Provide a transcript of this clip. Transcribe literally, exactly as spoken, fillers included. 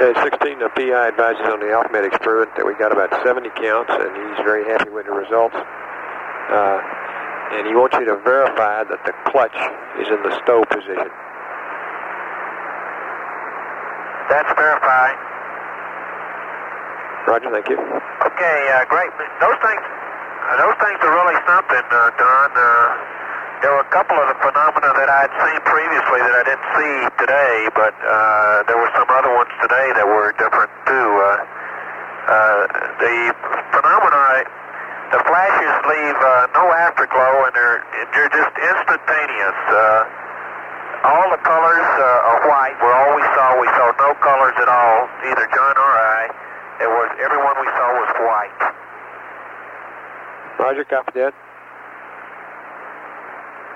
Yeah, sixteen, the P I advises on the Alphamed experiment that we got about seventy counts, and he's very happy with the results. Uh, and he wants you to verify that the clutch is in the stow position. That's verified. Roger, thank you. Okay, uh, great. Those things, uh, those things are really something, uh, Don. Uh, there were a couple of the phenomena that I had seen previously that I didn't see today, but uh, there were some other ones today that were different too. Uh, uh, the phenomena, the flashes leave uh, no afterglow, and they're they're just instantaneous. Uh, all the colors uh, are white. Were all we saw. We saw no colors at all, either John or I. It was everyone we saw was white. Roger, copy that.